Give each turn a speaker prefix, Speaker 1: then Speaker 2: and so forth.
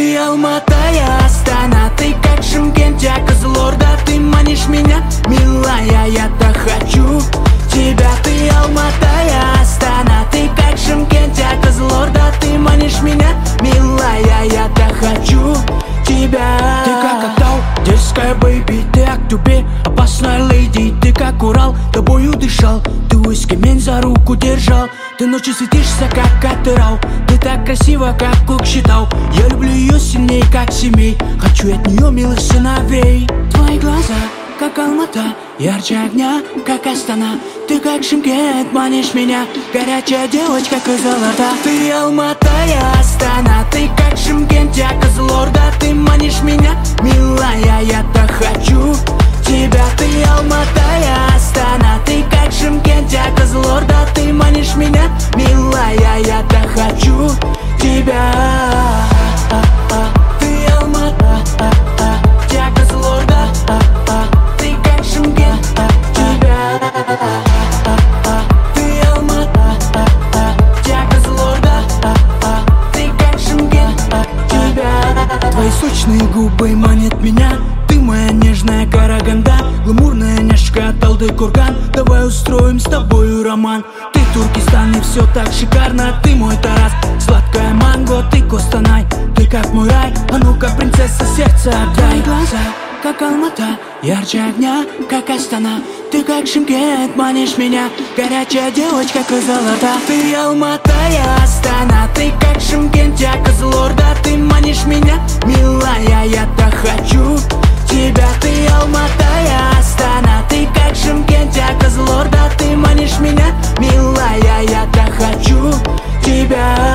Speaker 1: Ты Алмата, я Астана, ты как Шымкент, я Кызылорда. Ты манишь меня, милая, я так хочу тебя. Ты Алмата, я Астана, ты как Шымкент, я Кызылорда. Ты манишь меня, милая, я так хочу тебя. Ты как Актау, дерзкая бэйби, ты Актюбе, опасная леди. Ты как Урал, тобою дышал, ты Өскемен за руку держал. Ты ночью светишься, как Атырау, ты так красива, как Көкшетау. Я люблю ее сильней, как семей, хочу от нее милых сыновей. Твои глаза, как Алмата, ярче огня, как Астана. Ты как Шымкент, манишь меня, горячая девочка Кызылорда. Ты Алмата, я Астана, ты как Шымкент, я Кызылорда. Ты манишь меня, милая, я так хочу тебя. Ты Алмата, я Астана, ты как Шымкент, я Кызылорда. Ты манишь меня, милая, я так хочу тебя. Ты Алмата, я Кызылорда. Ты как Шымкент, тебя. Ты Алмата, я Кызылорда. Ты как Шымкент, тебя. Твои сочные губы манят меня. Ты моя нежная Караганда, гламурная няшка Талдыкурган. Давай устроим с тобою роман. Ты Туркестан, и все так шикарно. Ты мой Тарас, сладкая манго. Ты Костанай, ты как мой рай. А ну-ка, принцесса, сердце отдай. Глаза, как Алмата, ярче огня, как Астана. Ты как Шымкент, манишь меня, горячая девочка Кызылорда. Ты Алмата, я Астана, ты как Шымкент, я Кызылорда. Ты манишь меня, милая, я так хочу тебя. Ты Алмата, я Астана, ты как Шымкент, я Кызылорда. Ты манишь меня, милая, я так хочу тебя.